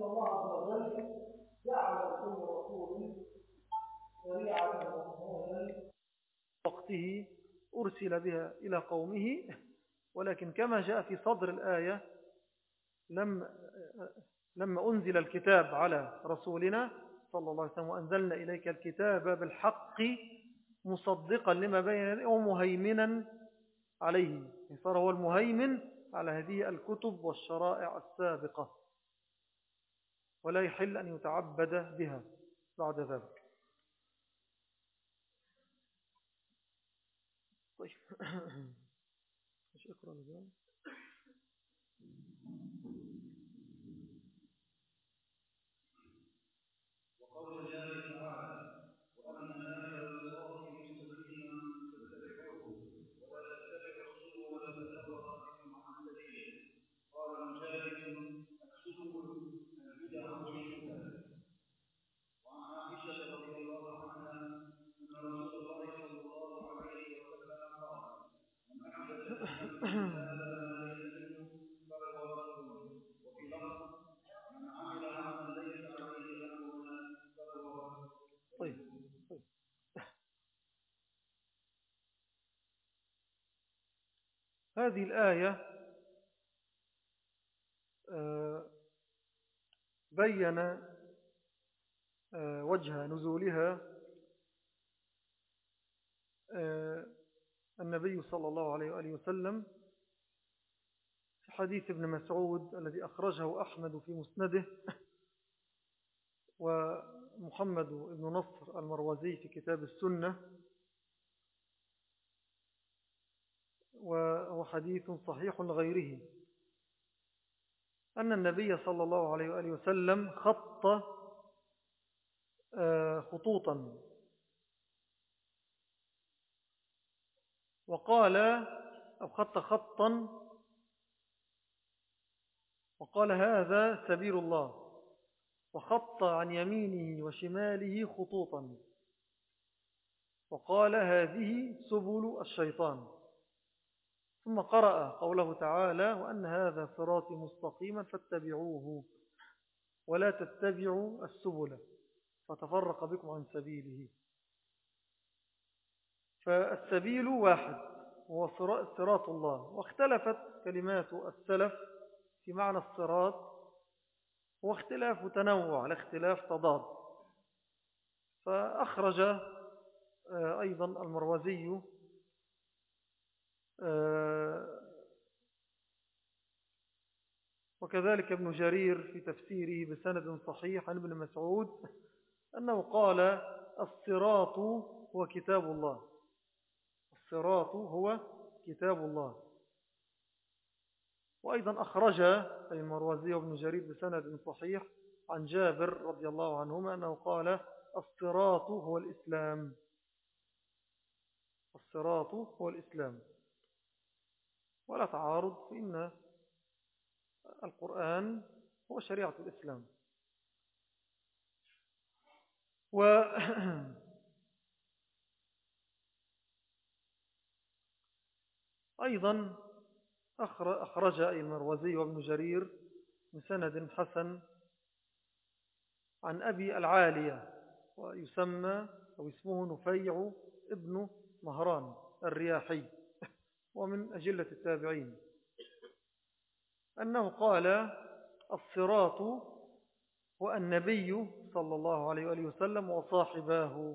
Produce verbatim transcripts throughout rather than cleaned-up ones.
الله عز وجل جعل كل رسول شريعة ومنهاجا وقته أرسل بها إلى قومه، ولكن كما جاء في صدر الآية لما, لما أنزل الكتاب على رسولنا صلى الله عليه وسلم وأنزلنا إليك الكتاب بالحق مصدقا لما بين يديه ومهيمنا عليه، صار هو المهيمن على هذه الكتب والشرائع السابقة، ولا يحل أن يتعبد بها بعد ذلك. طيب مش اقرأ نجال وقول الله تعالى وأن هذا صراطي مستقيما فاتبعوه ولا تتبعوا السبل فتفرق بكم عن سبيله. قال مجاهد السبل البدع والشبهات. وعن عائشة رضي الله عنها أن رسول الله صلى الله عليه وسلم قال من أحدث في هذا ما ليس منه فهو رد. وفي لفظ من عمل عملا ليس عليه أمرنا فهو رد. طيب طيب هذه الآية بين وجه نزولها النبي صلى الله عليه وآله وسلم في حديث ابن مسعود الذي أخرجه أحمد في مسنده، ومحمد بن نصر المروزي في كتاب السنة، وهو حديث صحيح لغيره، أن النبي صلى الله عليه وآله وسلم خط خطوطا وقال أو خط خطا وقال هذا سبيل الله، وخط عن يمينه وشماله خطوطا وقال هذه سبل الشيطان، ثم قرأ قوله تعالى وأن هذا صراطي مستقيما فاتبعوه ولا تتبعوا السبل فتفرق بكم عن سبيله. فالسبيل واحد هو صراط الله، واختلفت كلمات السلف في معنى الصراط، واختلاف تنوع لاختلاف تضاد. فأخرج أيضا المروزي وكذلك ابن جرير في تفسيره بسند صحيح عن ابن مسعود أنه قال الصراط هو كتاب الله، الصراط هو كتاب الله. وأيضا أخرج المروزي وابن جرير بسند صحيح عن جابر رضي الله عنهما أنه قال الصراط هو الإسلام، الصراط هو الإسلام. ولا تعارض، فإن القرآن هو شريعة الإسلام. و أيضا أخرج المروزي وابن جرير بسند حسن عن أبي العالية، ويسمى أو اسمه نفيع ابن مهران الرياحي، ومن أجلة التابعين، أنه قال الصراط هو النبي صلى الله عليه وآله وسلم وصاحباه،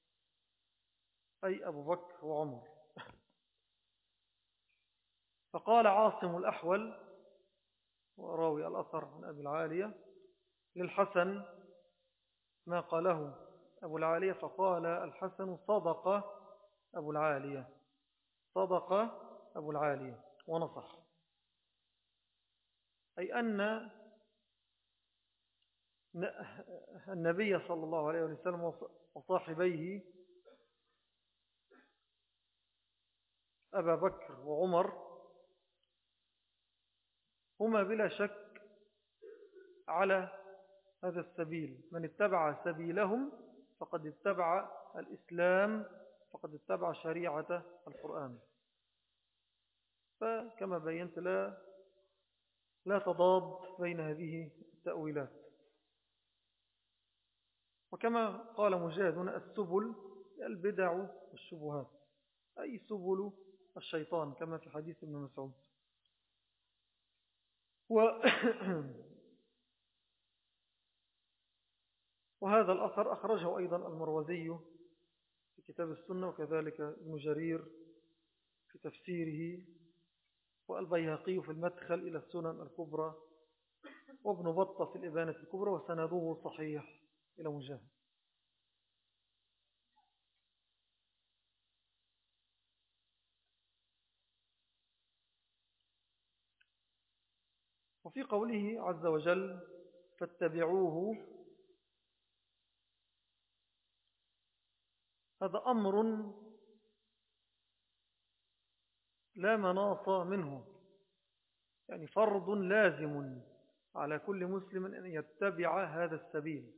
أي أبو بكر وعمر. فقال عاصم الأحول وراوي الأثر عن أبي العالية للحسن ما قاله أبو العالية، فقال الحسن صدق أبو العالية، صدق أبو العالية ونصح، أي أن النبي صلى الله عليه وسلم وصاحبيه أبا بكر وعمر هما بلا شك على هذا السبيل، من اتبع سبيلهم فقد اتبع الإسلام، فقد اتبع شريعة القرآن. فكما بينت لا لا تضاد بين هذه التأويلات. وكما قال مجاهد هنا السبل البدع والشبهات، أي سبل الشيطان كما في حديث ابن مسعود. و وهذا الأثر أخرجه أيضا المروزي في كتاب السنة، وكذلك ابن جرير في تفسيره، والبيهقي في المدخل إلى السنن الكبرى، وابن بطة في الإبانة الكبرى، وسنده صحيح إلى مجاهد. وفي قوله عز وجل فاتبعوه، هذا أمر لا مناص منه، يعني فرض لازم على كل مسلم أن يتبع هذا السبيل.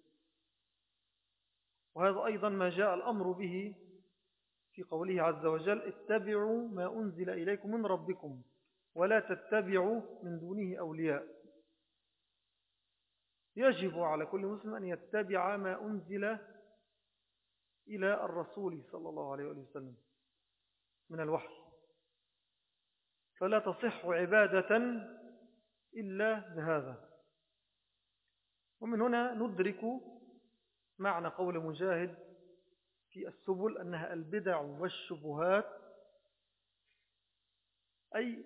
وهذا أيضا ما جاء الأمر به في قوله عز وجل اتبعوا ما أنزل إليكم من ربكم ولا تتبعوا من دونه أولياء. يجب على كل مسلم أن يتبع ما أنزل إلى الرسول صلى الله عليه وسلم من الوحي، فلا تصح عبادة إلا بهذا. ومن هنا ندرك معنى قول مجاهد في السبل أنها البدع والشبهات، أي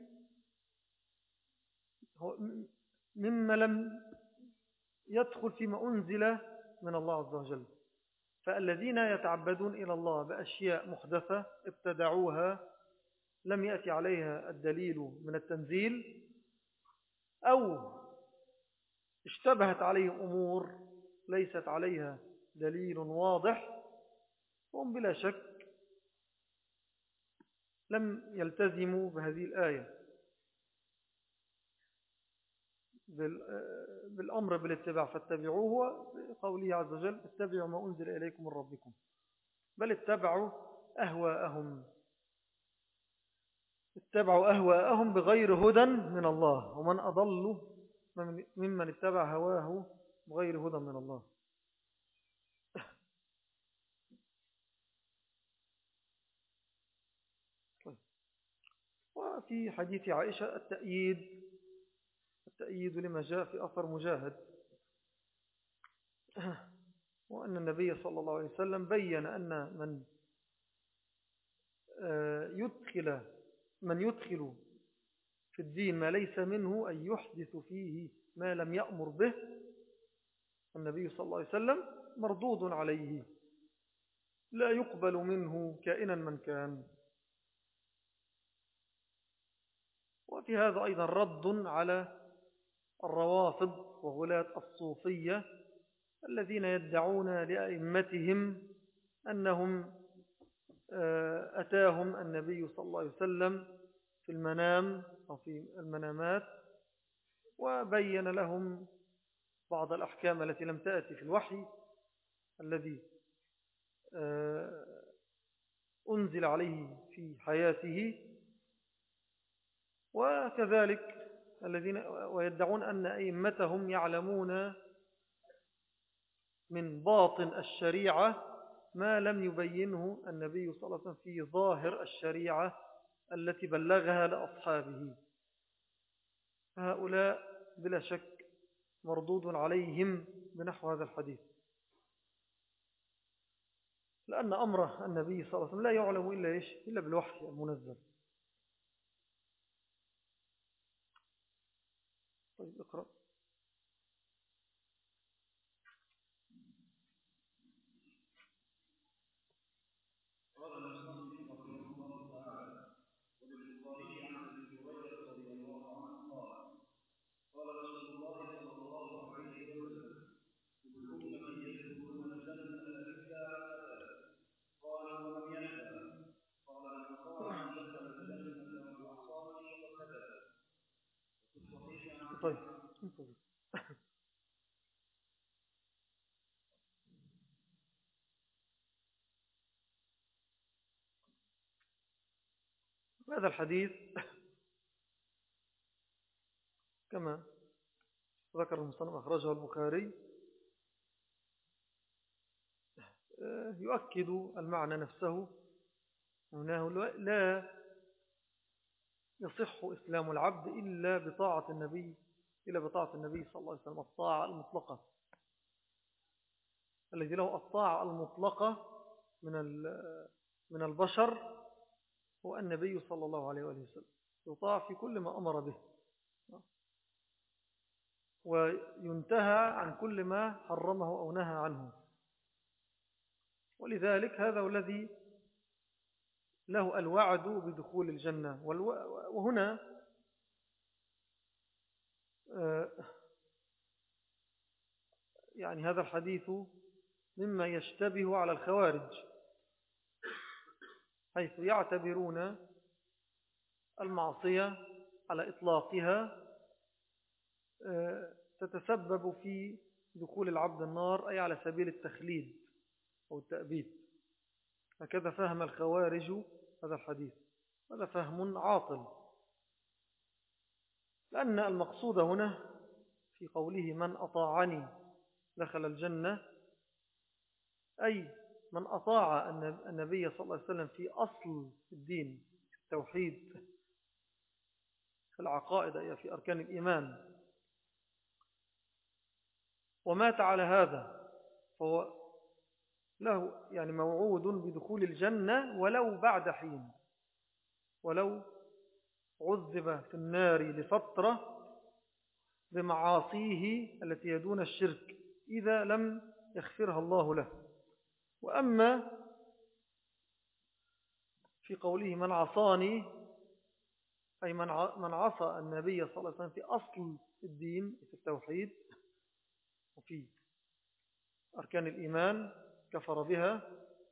مما لم يدخل فيما أنزل من الله عز وجل. فالذين يتعبدون إلى الله بأشياء محدثة ابتدعوها لم يأتي عليها الدليل من التنزيل، أو اشتبهت عليهم أمور ليست عليها دليل واضح، هم بلا شك لم يلتزموا بهذه الآية بالأمر بالاتباع فاتبعوه، قوله عز وجل اتبعوا ما أنزل إليكم من ربكم، بل اتبعوا أهواءهم اتبعوا أهواءهم بغير هدى من الله، ومن أضل ممن اتبع هواه بغير هدى من الله. وفي حديث عائشة التأييد التأييد لما جاء في أثر مجاهد، وأن النبي صلى الله عليه وسلم بيّن أن من يدخل من يدخل في الدين ما ليس منه أن يحدث فيه ما لم يأمر به النبي صلى الله عليه وسلم مردود عليه، لا يقبل منه كائنا من كان. وفي هذا أيضا رد على الروافض وغلاة الصوفية الذين يدعون لأئمتهم أنهم أتاهم النبي صلى الله عليه وسلم في المنام أو في المنامات وبين لهم بعض الأحكام التي لم تأتي في الوحي الذي أنزل عليه في حياته، وكذلك الذين ويدعون أن أئمتهم يعلمون من باطن الشريعة ما لم يبينه النبي صلى الله عليه وسلم في ظاهر الشريعة التي بلغها لأصحابه. هؤلاء بلا شك مردود عليهم بنحو هذا الحديث، لأن أمر النبي صلى الله عليه وسلم لا يعلم إلا إيش إلا بالوحي المنزل. طيب اقرأ. قال المصنف رحمه الله تعالى: وللبخاري عن ابي هريره رضي الله عنه قال: قال رسول الله صلى الله عليه وسلم: كل امتي يدخلون الجنه الا ابدا. قالوا ومن يأبى؟ قال من اطاعني دخل الجنه ومن عصاني فقد ابى. وفي الصحيح عن طيب هذا الحديث كما ذكر المصنف أخرجه البخاري يؤكد المعنى نفسه، أنه لا يصح إسلام العبد إلا بطاعة النبي إلا بطاعة النبي صلى الله عليه وسلم، الطاعة المطلقة. الذي له الطاعة المطلقة من من البشر هو النبي صلى الله عليه وسلم، يطاع في كل ما أمر به، وينتهى عن كل ما حرمه أو نهى عنه. ولذلك هذا الذي له الوعد بدخول الجنة. وهنا يعني هذا الحديث مما يشتبه على الخوارج، حيث يعتبرون المعصية على إطلاقها تتسبب في دخول العبد النار، أي على سبيل التخليد أو التأبيد. هكذا فهم الخوارج هذا الحديث. هذا فهم عاطل، لأن المقصود هنا في قوله من أطاعني دخل الجنة، أي من أطاع النبي صلى الله عليه وسلم في أصل الدين، في التوحيد، في العقائد، أي في أركان الإيمان، ومات على هذا، فهو له يعني موعود بدخول الجنة ولو بعد حين، ولو عذب في النار لفترة بمعاصيه التي يدون الشرك إذا لم يغفرها الله له. وأما في قوله من عصاني، أي من عصى النبي صلى الله عليه وسلم في أصل الدين، في التوحيد وفي أركان الإيمان، كفر بها،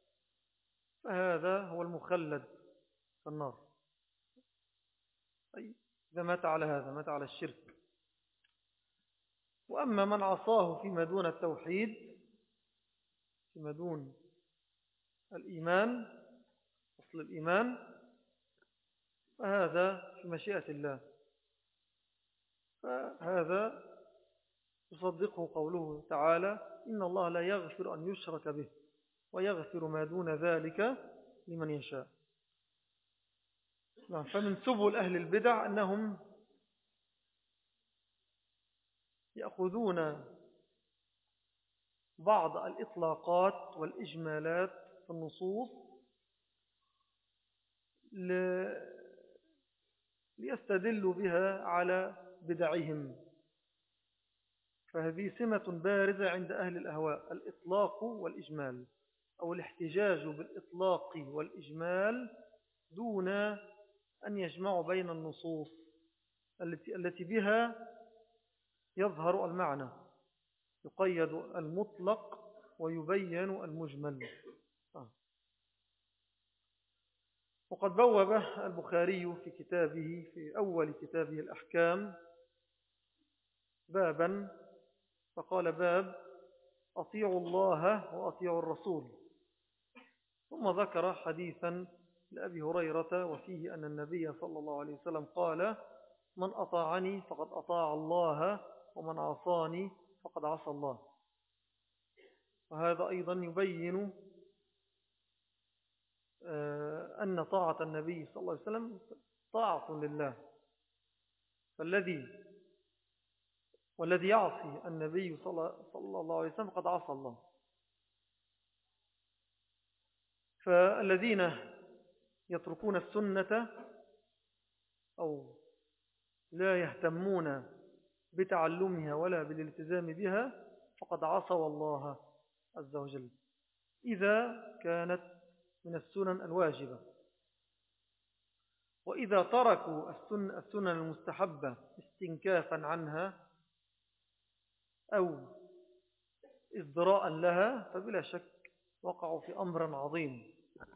فهذا هو المخلد في النار، أي إذا مات على هذا، مات على الشرك. وأما من عصاه فيما دون التوحيد، فيما دون الإيمان، أصل الإيمان، فهذا في مشيئة الله، فهذا يصدقه قوله تعالى إن الله لا يغفر أن يشرك به ويغفر ما دون ذلك لمن يشاء. فمن سبل أهل البدع أنهم يأخذون بعض الإطلاقات والإجمالات في النصوص ليستدلوا بها على بدعهم. فهذه سمة بارزة عند أهل الأهواء، الإطلاق والإجمال، أو الاحتجاج بالإطلاق والإجمال دون أن يجمعوا بين النصوص التي, التي بها يظهر المعنى، يقيد المطلق ويبين المجمل. وقد بوب البخاري في كتابه، في أول كتابه الأحكام، بابا فقال باب أطيعوا الله وأطيعوا الرسول، ثم ذكر حديثا لأبي هريرة وفيه أن النبي صلى الله عليه وسلم قال من أطاعني فقد أطاع الله ومن عصاني فقد عصى الله. وهذا أيضا يبين أن طاعة النبي صلى الله عليه وسلم طاعة لله، فالذي والذي يعصي النبي صلى الله عليه وسلم قد عصى الله. فالذين يتركون السنة أو لا يهتمون بتعلمها ولا بالالتزام بها فقد عصوا الله عز وجل، إذا كانت من السنن الواجبة. وإذا تركوا السنن, السنن المستحبة استنكافا عنها أو إصدراء لها فبلا شك وقعوا في أمر عظيم،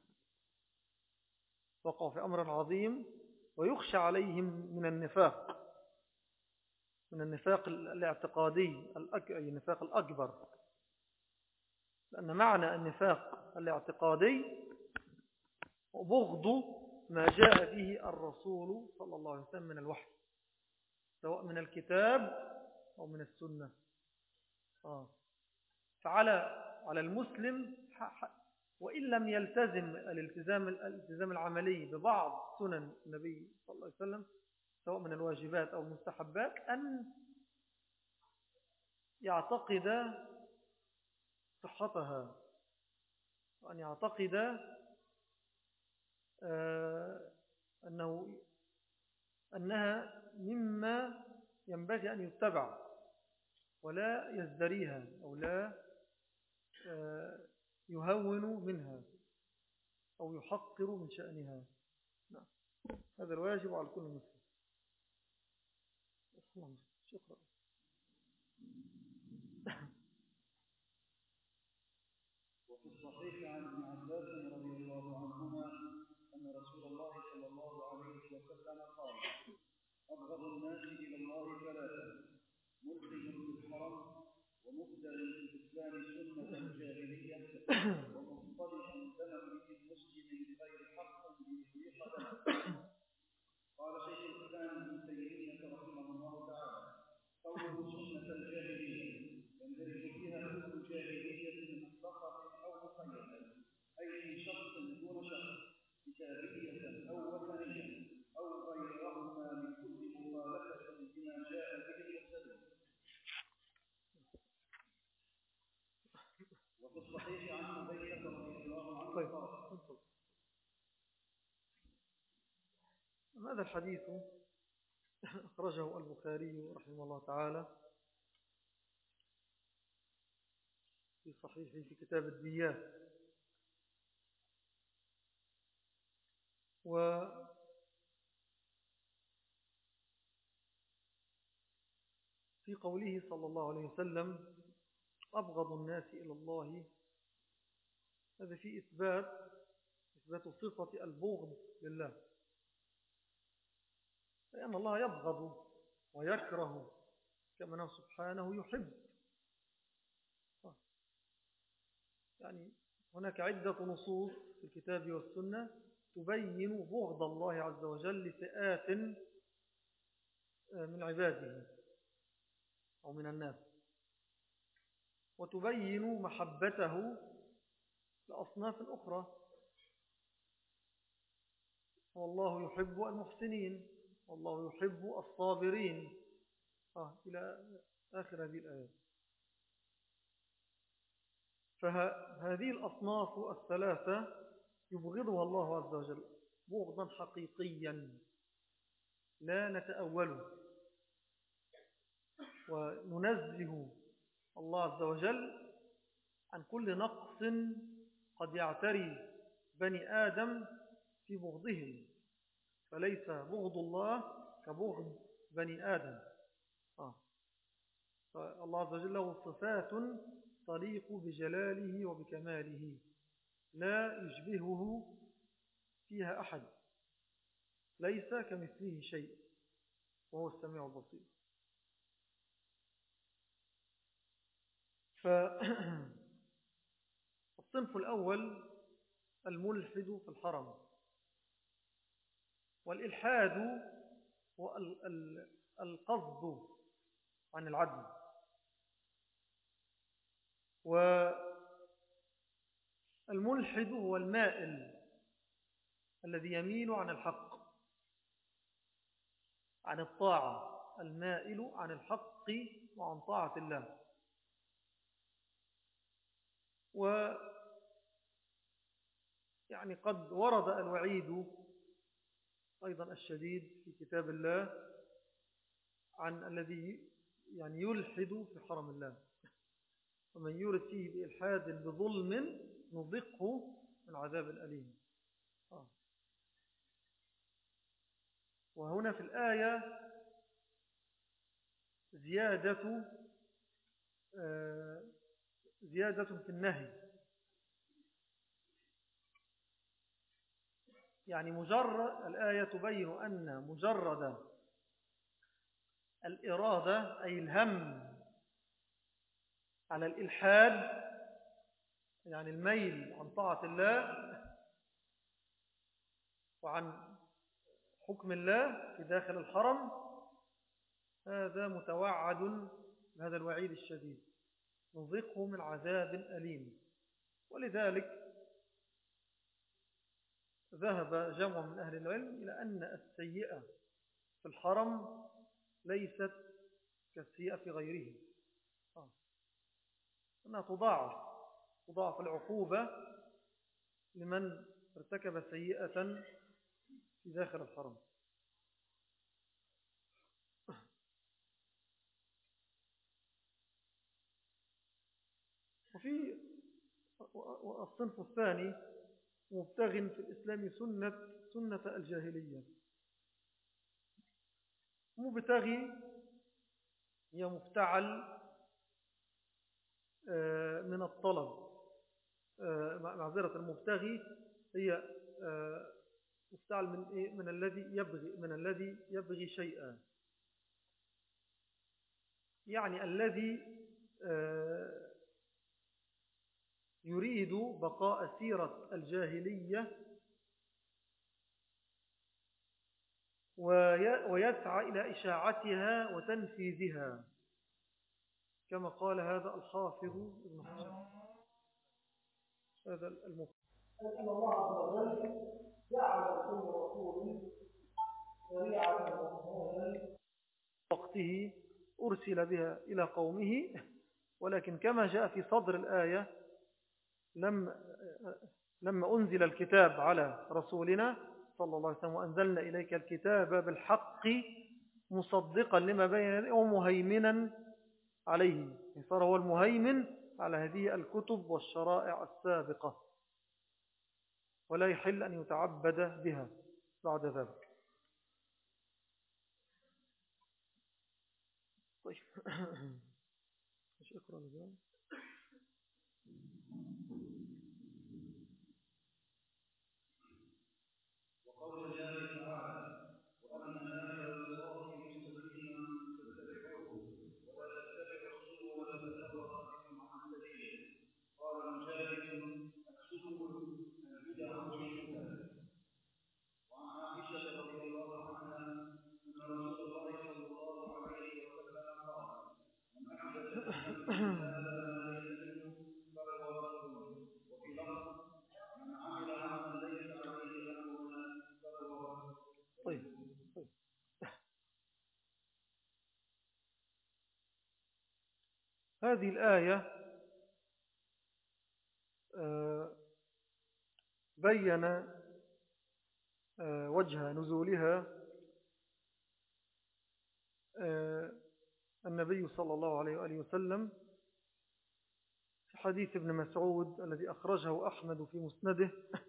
وقعوا في أمر عظيم ويخشى عليهم من النفاق، من النفاق الاعتقادي، النفاق الأكبر. لأن معنى النفاق الاعتقادي وبغض ما جاء به الرسول صلى الله عليه وسلم من الوحي، سواء من الكتاب أو من السنة. آه. فعلى على المسلم وإن لم يلتزم الالتزام, الالتزام العملي ببعض سنن النبي صلى الله عليه وسلم سواء من الواجبات أو المستحبات أن يعتقد صحتها وأن يعتقد آه أنه أنها مما ينبغي أن يتبع ولا يزدريها أو لا آه يهون منها أو يحقر من شأنها. نعم. هذا الواجب على كل مسلم. شكرا. وفي الصحيح عن ابن عباس رضي الله عنهما أن رسول الله صلى الله عليه وسلم قال: أبغض الناس إلى الله ثلاثة: ملحد في الحرم، ومبتغ في الإسلام سنة الجاهلية، ومصطلح دم امرئ مسلم غير حق ليريق دمه. قال شيخ الإسلام ابن تيمية رحمه الله تعالى: قوله سنة الجاهلية يندرج فيها كل جاهلية مطلقة أو مقيدة، أي في شخص دون شخص، كتابية أو وثنية أو غيرهما من كل مخالفة بما جاء به المرسلون. وفي الصحيح عن حذيفة رضي الله عنه قال: هذا الحديث أخرجه البخاري رحمه الله تعالى في صحيحه في كتاب الديات. وفي قوله صلى الله عليه وسلم: أبغض الناس إلى الله، هذا في إثبات إثبات صفة البغض لله، لأن الله يبغض ويكره كما أنه سبحانه يحب. يعني هناك عدة نصوص في الكتاب والسنة تبين بغض الله عز وجل لفئات من عباده أو من الناس، وتبين محبته لأصناف أخرى. والله يحب المحسنين، والله يحب الصابرين، آه إلى آخر هذه الآيات. فهذه الأصناف الثلاثة يبغضها الله عز وجل بغضا حقيقيا لا نتأوله، وننزه الله عز وجل عن كل نقص قد يعتري بني آدم في بغضهم، فليس بغض الله كبغض بني آدم. آه. فالله عز وجل له صفات تليق بجلاله وبكماله لا يشبهه فيها أحد، ليس كمثله شيء وهو السميع البصير. فالصنف الأول الملحد في الحرم، والإلحاد هو القصد عن العدل، والملحد هو المائل الذي يميل عن الحق، عن الطاعة، المائل عن الحق وعن طاعة الله. و يعني قد ورد الوعيد أيضا الشديد في كتاب الله عن الذي يعني يلحد في حرم الله، ومن يرد فيه بإلحاد بظلم نذقه من عذاب أليم. آه. وهنا في الآية زيادة آه زيادة في النهي، يعني مجرد الآية تبين أن مجرد الإرادة أي الهم على الإلحاد، يعني الميل عن طاعة الله وعن حكم الله في داخل الحرم، هذا متوعد بهذا الوعيد الشديد، نذقه من عذاب أليم. ولذلك ذهب جمع من أهل العلم إلى أن السيئة في الحرم ليست كالسيئة في غيره، أنها تضاعف تضاعف العقوبة لمن ارتكب سيئة في داخل الحرم. وفي الصنف الثاني مبتغ في الإسلام سنة سنة الجاهلية. مبتغي هي مفتعل من الطلب، معذرة، المبتغي هي مفتعل من إيه؟ من الذي يبغي من الذي يبغي شيئا، يعني الذي يريد بقاء سيرة الجاهلية ويسعى إلى إشاعتها وتنفيذها، كما قال هذا الحافظ ابن حجر. هذا المفتي أن الله عز وجل جعل كل رسول شريعة ومنهاجا وقته أرسل بها إلى قومه، ولكن كما جاء في صدر الآية لما لما أنزل الكتاب على رسولنا صلى الله عليه وسلم وأنزلنا إليك الكتاب بالحق مصدقا لما بين يديه ومهيمنا عليه، صار هو المهيمن على هذه الكتب والشرائع السابقة، ولا يحل أن يتعبد بها بعد ذلك. طيب مش اقرأ نزال. وقول الله تعالى: وأن هذا صراطي مستقيما فاتبعوه ولا تتبعوا السبل فتفرق بكم عن سبيله. قال مجاهد: السبل البدع والشبهات. وعن عائشة رضي الله عنها أن رسول الله صلى الله عليه وسلم قال: من أحدث في هذا ما ليس منه فهو رد. وفي لفظ: من عمل عملا ليس عليه أمرنا فهو رد. طيب طيب هذه الآية بين وجه نزولها النبي صلى الله عليه وآله وسلم في حديث ابن مسعود الذي أخرجه أحمد في مسنده،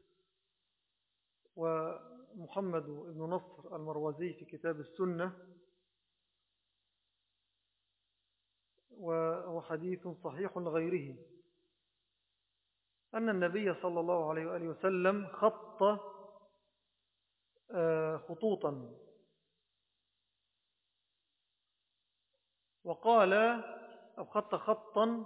ومحمد بن نصر المروزي في كتاب السنة، وهو حديث صحيح لغيره، أن النبي صلى الله عليه وآله وسلم خط خطوطا وقال أو خط خطا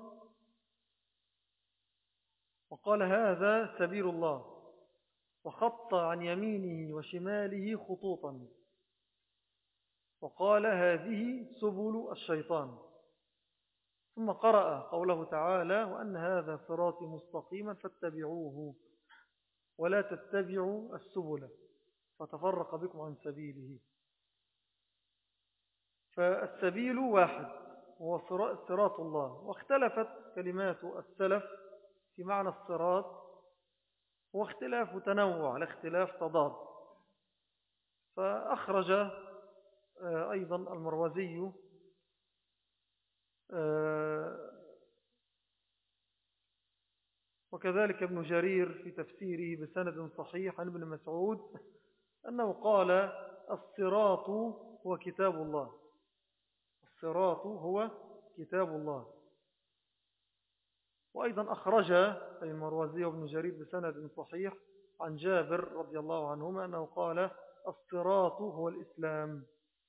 وقال: هذا سبيل الله، وخط عن يمينه وشماله خطوطا وقال: هذه سبل الشيطان. ثم قرأ قوله تعالى: وأن هذا صراطي مستقيما فاتبعوه ولا تتبعوا السبل فتفرق بكم عن سبيله. فالسبيل واحد هو صراط الله، واختلفت كلمات السلف في معنى الصراط، واختلاف تنوع لاختلاف تضاد. فأخرج أيضا المروزي وكذلك ابن جرير في تفسيره بسند صحيح عن ابن مسعود أنه قال: الصراط هو كتاب الله، الصراط هو كتاب الله. وأيضا أخرج المروزي وابن جرير بسند صحيح عن جابر رضي الله عنهما أنه قال: الصراط هو الإسلام،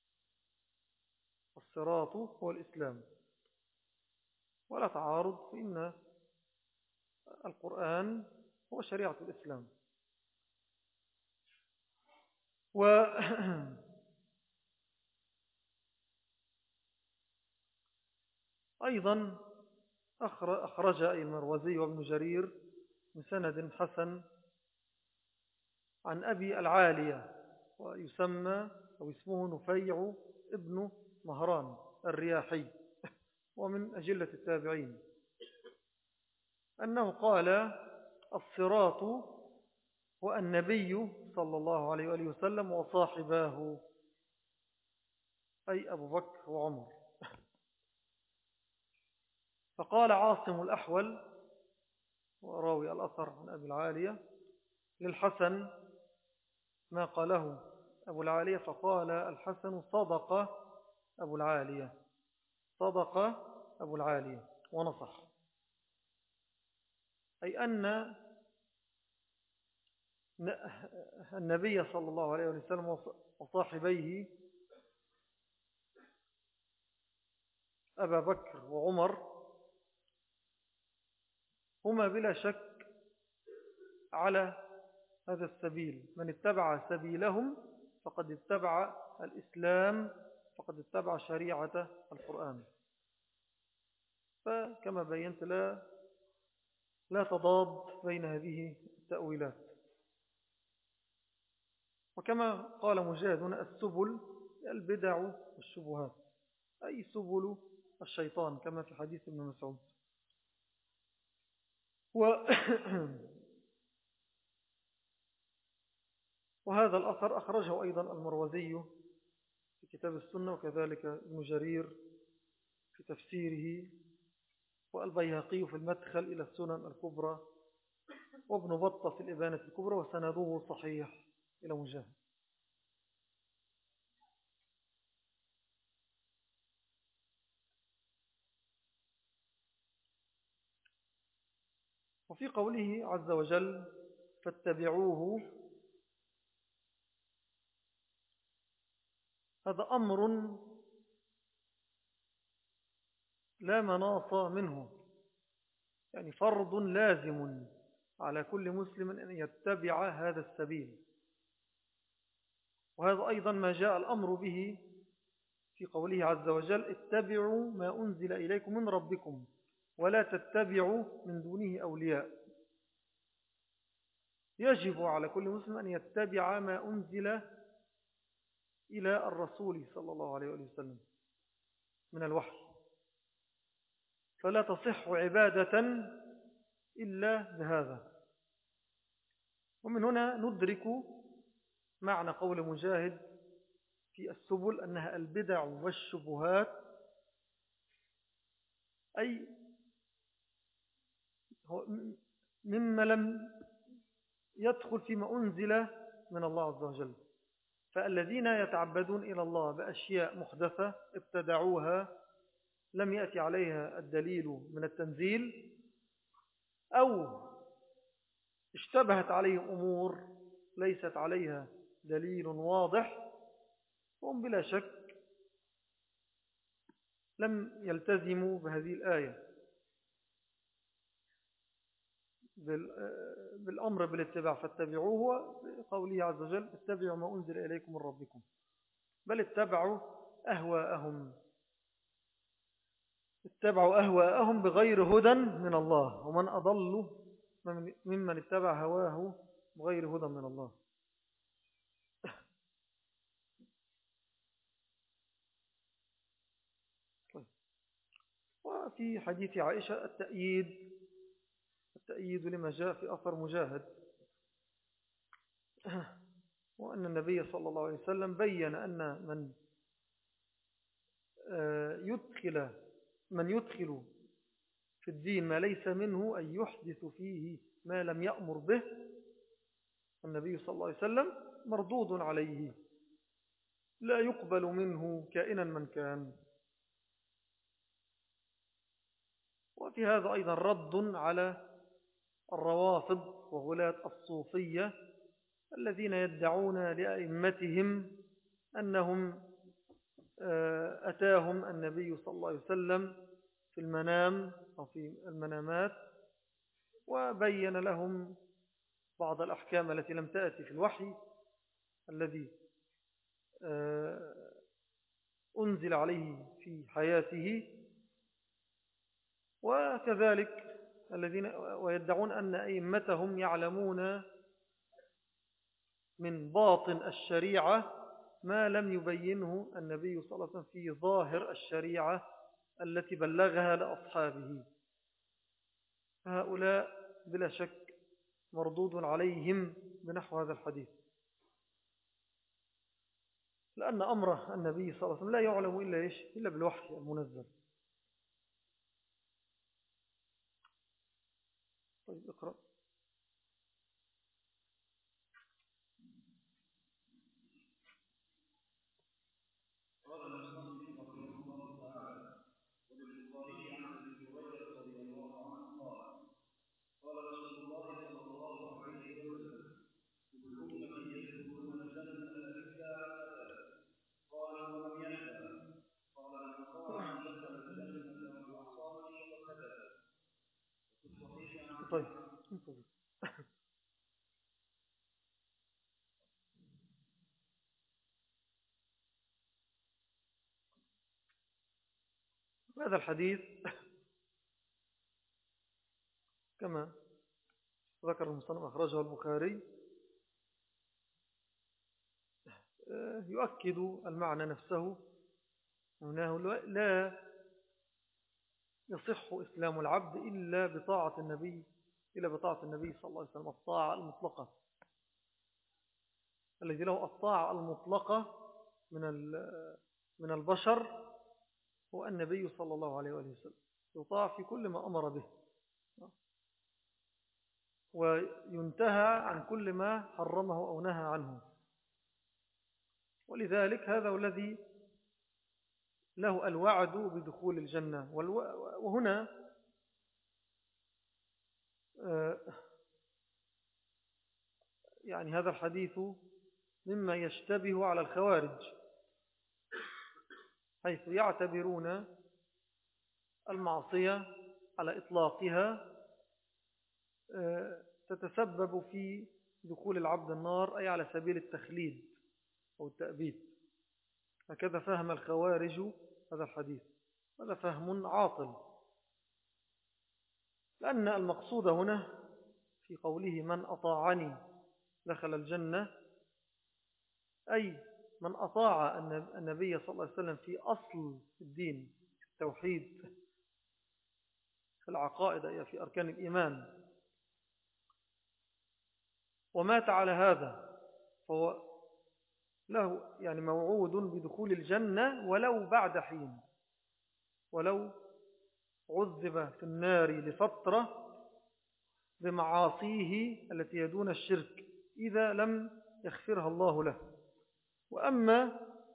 الصراط هو الإسلام. ولا تعارض، فإن القرآن هو شريعة الإسلام. وأيضا أخرج المروزي وابن جرير بسند حسن عن أبي العالية، ويسمى أو اسمه نفيع ابن مهران الرياحي، ومن أجلة التابعين، أنه قال: الصراط هو النبي صلى الله عليه وآله وسلم وصاحباه، أي أبو بكر وعمر. فقال عاصم الأحول وراوي الأثر عن أبي العالية للحسن ما قاله أبو العالية، فقال الحسن: صدق أبو العالية، صدق أبو العالية ونصح، أي أن النبي صلى الله عليه وسلم وصاحبيه أبا بكر وعمر هما بلا شك على هذا السبيل، من اتبع سبيلهم فقد اتبع الإسلام، فقد اتبع شريعة القرآن. فكما بينت لا لا تضاد بين هذه التأويلات. وكما قال مجاهد: السبل البدع والشبهات، أي سبل الشيطان، كما في حديث ابن مسعود. و وهذا الأثر أخرجه أيضا المروزي في كتاب السنة، وكذلك ابن جرير في تفسيره، والبيهقي في المدخل إلى السنن الكبرى، وابن بطة في الإبانة الكبرى، وسنده صحيح إلى مجاهد. وفي قوله عز وجل: فاتبعوه، هذا أمر لا مناص منه، يعني فرض لازم على كل مسلم أن يتبع هذا السبيل. وهذا أيضا ما جاء الأمر به في قوله عز وجل: اتبعوا ما أنزل إليكم من ربكم ولا تتبعوا من دونه أولياء. يجب على كل مسلم أن يتبع ما أنزل إلى الرسول صلى الله عليه وسلم من الوحي، فلا تصح عبادة إلا بهذا. ومن هنا ندرك معنى قول مجاهد في السبل أنها البدع والشبهات، أي مما لم يدخل فيما أنزل من الله عز وجل. فالذين يتعبدون إلى الله بأشياء محدثة ابتدعوها لم يأتي عليها الدليل من التنزيل، أو اشتبهت عليهم أمور ليست عليها دليل واضح، هم بلا شك لم يلتزموا بهذه الآية بالأمر بالاتباع، فاتبعوه بقوله عز وجل: اتبعوا ما أنزل إليكم من ربكم، بل اتبعوا أهواءهم اتبعوا أهواءهم بغير هدى من الله، ومن أضل ممن اتبع هواه بغير هدى من الله. وفي حديث عائشة التأييد التأييد لما جاء في أثر مجاهد، وأن النبي صلى الله عليه وسلم بيّن أن من يدخل من يدخل في الدين ما ليس منه، أن يحدث فيه ما لم يأمر به النبي صلى الله عليه وسلم، مردود عليه لا يقبل منه كائنا من كان. وفي هذا أيضا رد على الروافض وغلاة الصوفية الذين يدعون لأئمتهم أنهم أتاهم النبي صلى الله عليه وسلم في المنام أو في المنامات، وبين لهم بعض الأحكام التي لم تأتي في الوحي الذي أنزل عليه في حياته. وكذلك الذين ويدعون أن أئمتهم يعلمون من باطن الشريعة ما لم يبينه النبي صلى الله عليه وسلم في ظاهر الشريعة التي بلغها لأصحابه. هؤلاء بلا شك مردود عليهم بنحو هذا الحديث، لأن أمر النبي صلى الله عليه وسلم لا يعلم إلا إيش؟ إلا بالوحي المنزل. طيب اقرأ. قال المصنف رحمه الله تعالى: وللبخاري عن ابي هريره رضي الله عنه قال: قال رسول الله صلى الله عليه وسلم: كل امتي يدخلون الجنه الا ابدا. قال: ومن يأبى؟ قال: من اطاعني دخل الجنه ومن عصاني فقد أبى. وفي الصحيح عن طيب هذا الحديث كما ذكر المصنف أخرجه البخاري يؤكد المعنى نفسه، أنه لا يصح إسلام العبد إلا بطاعة النبي إلا بطاعة النبي صلى الله عليه وسلم، الطاعة المطلقة. الذي له الطاعة المطلقة من من البشر هو النبي صلى الله عليه وسلم، يطاع في كل ما أمر به وينتهى عن كل ما حرمه أو نهى عنه. ولذلك هذا الذي له الوعد بدخول الجنة. وهنا يعني هذا الحديث مما يشتبه على الخوارج، حيث يعتبرون المعصية على إطلاقها تتسبب في دخول العبد النار، أي على سبيل التخليد أو التأبيد. هكذا فهم الخوارج هذا الحديث. هذا فهم عاطل، لأن المقصود هنا في قوله من أطاعني دخل الجنة، أي من أطاع النبي صلى الله عليه وسلم في أصل الدين، التوحيد، في العقائد، أي في أركان الإيمان، ومات على هذا، فهو له يعني موعود بدخول الجنة ولو بعد حين، ولو عذب في النار لفترة بمعاصيه التي يدون الشرك إذا لم يغفرها الله له. وأما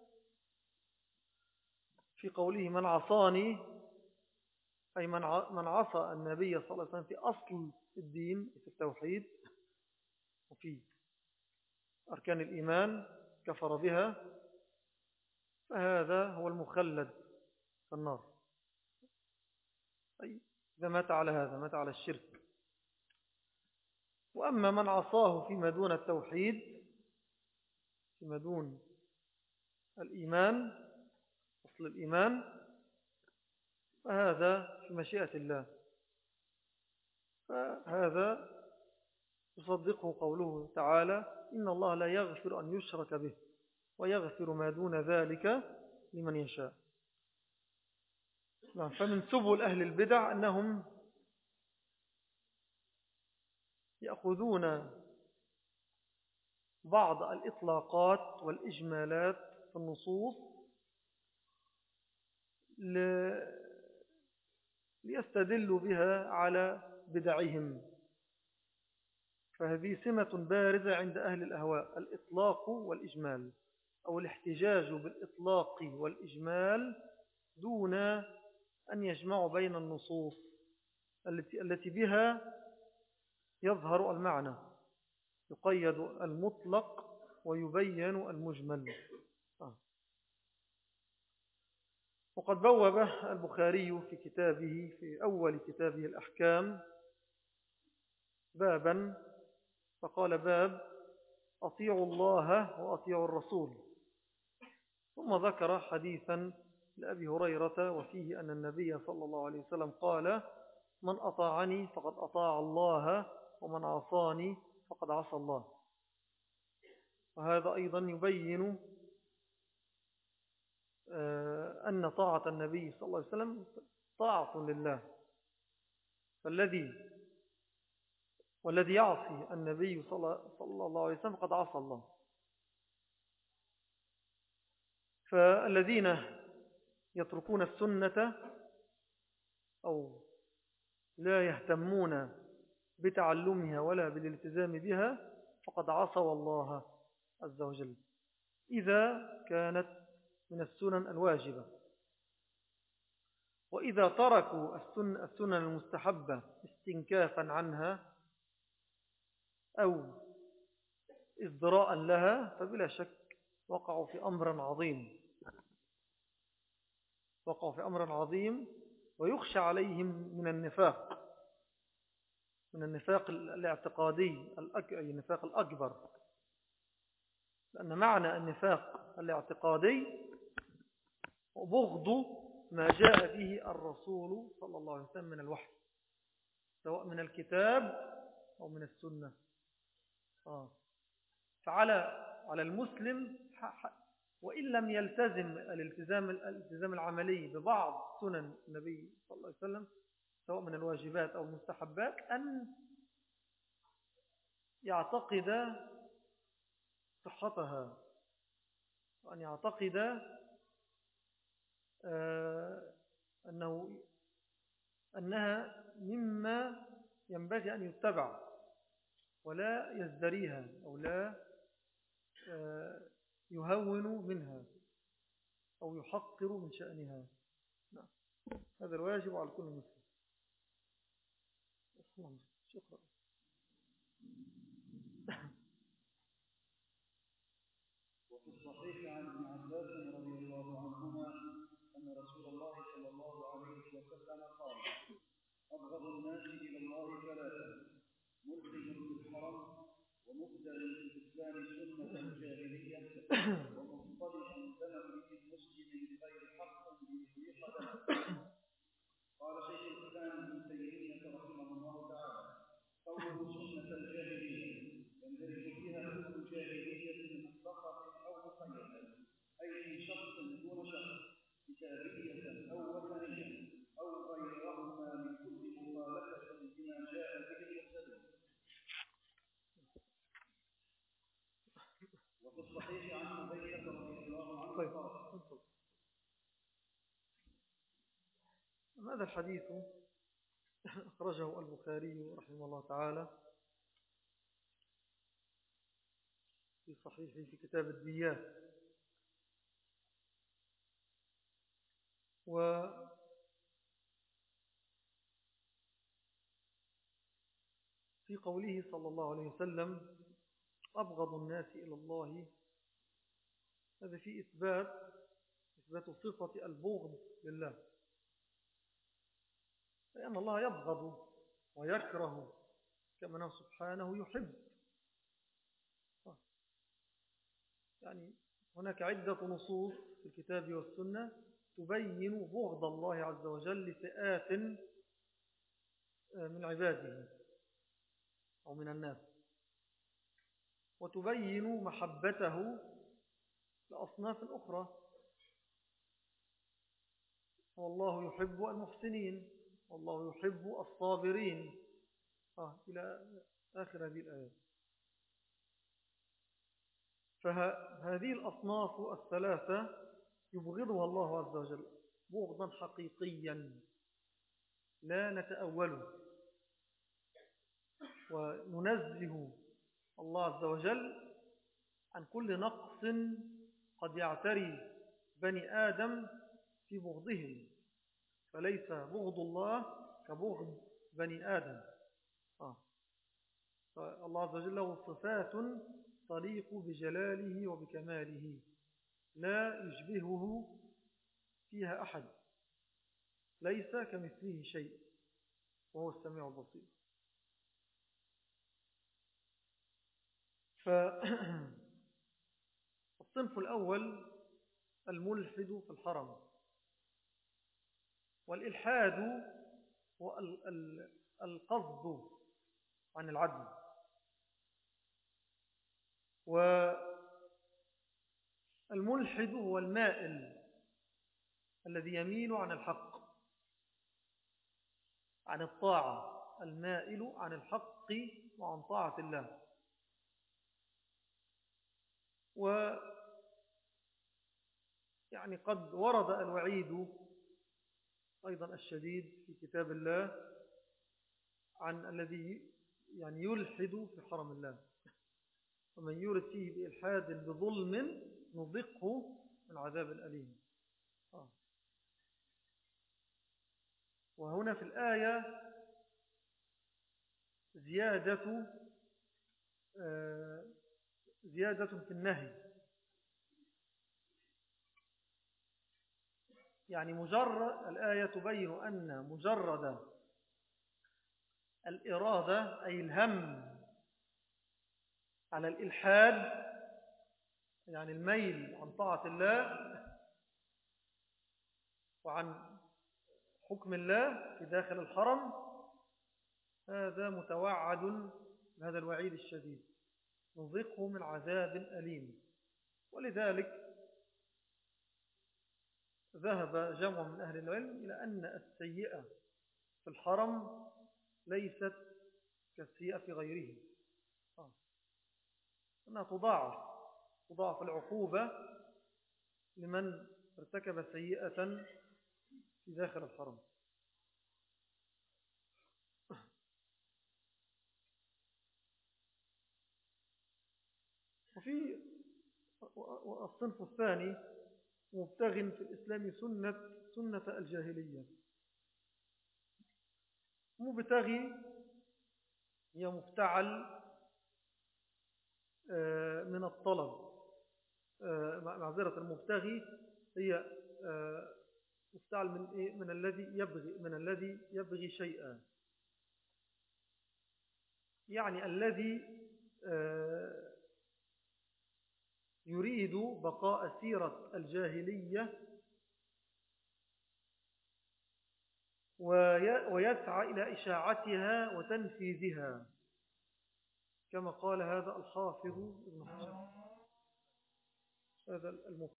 في قوله من عصاني، أي من عصى النبي صلى الله عليه وسلم في أصل الدين، في التوحيد وفي أركان الإيمان، كفر بها، فهذا هو المخلد في النار، أي إذا مات على هذا، مات على الشرك. وأما من عصاه فيما دون التوحيد، فيما دون الإيمان، أصل الإيمان، فهذا في مشيئة الله، فهذا يصدقه قوله تعالى: إن الله لا يغفر أن يشرك به ويغفر ما دون ذلك لمن يشاء. فمن سبل أهل البدع أنهم يأخذون بعض الإطلاقات والإجمالات في النصوص ليستدلوا بها على بدعهم. فهذه سمة بارزة عند أهل الأهواء، الإطلاق والإجمال، أو الاحتجاج بالإطلاق والإجمال دون أن يجمعوا بين النصوص التي التي بها يظهر المعنى، يقيد المطلق ويبين المجمل. وقد بوب البخاري في كتابه، في أول كتابه الأحكام، بابا فقال: باب أطيعوا الله وأطيعوا الرسول. ثم ذكر حديثا لأبي هريرة وفيه أن النبي صلى الله عليه وسلم قال: من أطاعني فقد أطاع الله ومن عصاني فقد عصى الله. وهذا أيضا يبين أن طاعة النبي صلى الله عليه وسلم طاعة لله. فالذي والذي يعصي النبي صلى الله عليه وسلم قد عصى الله. فالذين يتركون السنة أو لا يهتمون بتعلمها ولا بالالتزام بها فقد عصوا الله عز وجل إذا كانت من السنن الواجبة. وإذا تركوا السنن المستحبة استنكافا عنها أو إصدراء لها فبلا شك وقعوا في أمر عظيم وقعوا في أمر عظيم ويخشى عليهم من النفاق من النفاق الاعتقادي النفاق الأكبر. لأن معنى النفاق الاعتقادي بغض ما جاء به الرسول صلى الله عليه وسلم من الوحي سواء من الكتاب أو من السنة. آه. فعلى على المسلم وإن لم يلتزم الالتزام, الالتزام العملي ببعض سنن النبي صلى الله عليه وسلم سواء من الواجبات أو المستحبات أن يعتقد صحتها وأن يعتقد آه أنه أنها مما ينبغي أن يتبع ولا يزدريها أو لا آه يهون منها أو يحقر من شأنها. نعم. هذا الواجب على كل مسلم. شكرا. وفي الصحيح عن ابن عباس رضي الله عنهما أن رسول الله صلى الله عليه وسلم قال: أبغض الناس إلى الله ثلاثة: ملحد في الحرم، ومبتغ في الإسلام سنة جاهلية، ومصطلح دم امرئ مسلم غير حق ليريح دمه. قال شيخ الإسلام ابن تيمية رحمه الله تعالى: قوله سنة الجاهلية يندرج فيها كل جاهلية مطلقة أو مقيدة، أي من شخص دون شخص، كتابية أو وثنية أو غيرهما من كل مخالفة بما جاء به المرسلون. وفي الصحيح عن حذيفة رضي الله عنه قال: هذا الحديث أخرجه البخاري رحمه الله تعالى في صحيحه في كتاب الديات. وفي قوله صلى الله عليه وسلم: أبغض الناس إلى الله، هذا في إثبات إثبات صفة البغض لله، لأن الله يبغض ويكره كما أنه سبحانه يحب. يعني هناك عدة نصوص في الكتاب والسنة تبين بغض الله عز وجل لفئات من عباده أو من الناس، وتبين محبته لأصناف أخرى. والله يحب المحسنين، والله يحب الصابرين، آه إلى آخر هذه الآيات. فهذه الأصناف الثلاثة يبغضها الله عز وجل بغضا حقيقيا لا نتأوله، وننزه الله عز وجل عن كل نقص قد يعتري بني آدم في بغضهم، فليس بغض الله كبغض بني آدم. آه. فالله عز وجل له صفات تليق بجلاله وبكماله لا يشبهه فيها أحد، ليس كمثله شيء وهو السميع البصير. فالصنف الأول الملحد في الحرم. والإلحاد هو القصد عن العدل. والملحد هو المائل الذي يميل عن الحق، عن الطاعة، المائل عن الحق وعن طاعة الله. و يعني قد ورد الوعيد أيضا الشديد في كتاب الله عن الذي يعني يلحد في حرم الله، ومن يرد فيه بإلحاد بظلم نذقه من عذاب أليم. آه. وهنا في الآية زيادة آه زيادة في النهي، يعني مجرد الآية تبين أن مجرد الإرادة أي الهم على الإلحاد، يعني الميل عن طاعة الله وعن حكم الله في داخل الحرم، هذا متوعد بهذا الوعيد الشديد، نذقه من عذاب أليم. ولذلك ذهب جمع من أهل العلم إلى أن السيئة في الحرم ليست كالسيئة في غيره، آه. أنها تضاعف تضاعف العقوبة لمن ارتكب سيئة في داخل الحرم. وفي الصنف الثاني مبتغ في الإسلام سنة, سنة الجاهلية. مبتغي هي مفتعل من الطلب، معذرة، المبتغي هي مفتعل من إيه؟ من الذي يبغي من الذي يبغي شيئا، يعني الذي يريد بقاء سيرة الجاهلية ويسعى إلى إشاعتها وتنفيذها، كما قال هذا الحافظ ابن حجر. هذا